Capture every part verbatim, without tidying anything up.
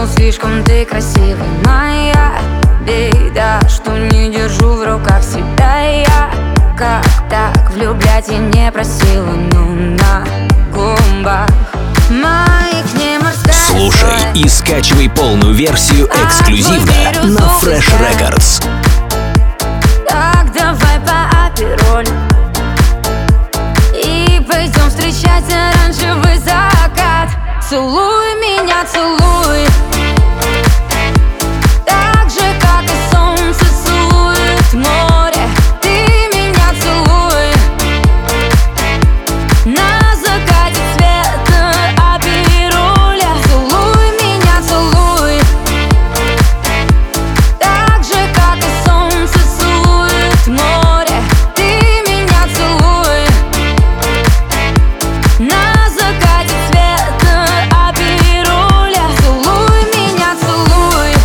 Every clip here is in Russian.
Мол, слишком ты красивая, моя беда, что не держу в руках себя я. Как так влюблять я не просила, но на губах моих не морская. Слушай и скачивай полную версию эксклюзивно на Fresh Records. Так, давай по апероль и пойдем встречать оранжевый закат. Целуй меня, целуй, так же, как и солнце целует море. Ты меня целуй на закате цвета апероля. Целуй меня, целуй, так же, как и солнце целует море. Ты меня целуй на закате цвета апероля. Целуй меня, целуй.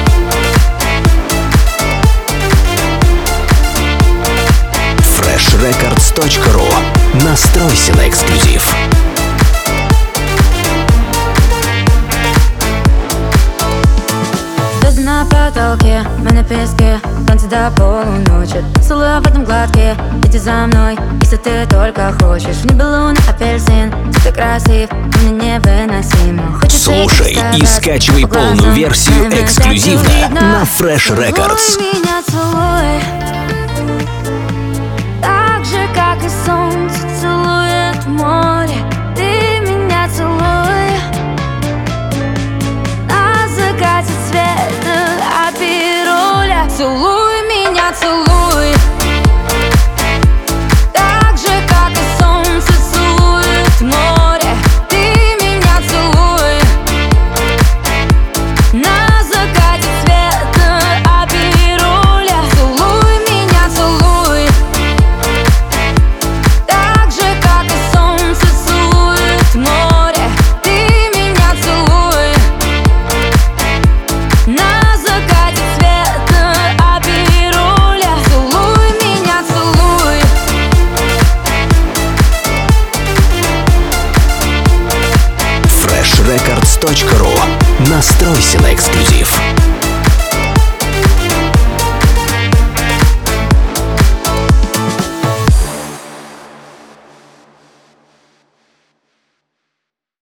фреш рекордс точка ру. Настройся на эксклюзив. Звезды на потолке, мы на песке, танцы до полуночи. Целую в этом гладкие, иди за мной, если ты только хочешь. В небе луна, апельсин, ты красив, мне невыносимо. Хочется Слушай идти и сказать, скачивай по глазам, полную версию наверное, так эксклюзивно видно. на Fresh Records. Целуй меня, целуй, так же, как и солнце целует море. Ты меня целуй на закате цвета апероля. Целуй меня, целуй, так же, как и солнце целует море. Ты меня целуй на закате цвета апероля. Целуй меня, целуй, так же, как и солнце целует море. Ты меня целуй на закате цвета апероля. Целуй меня, целуй. фреш рекордс точка ру. Настройся на эксклюзив.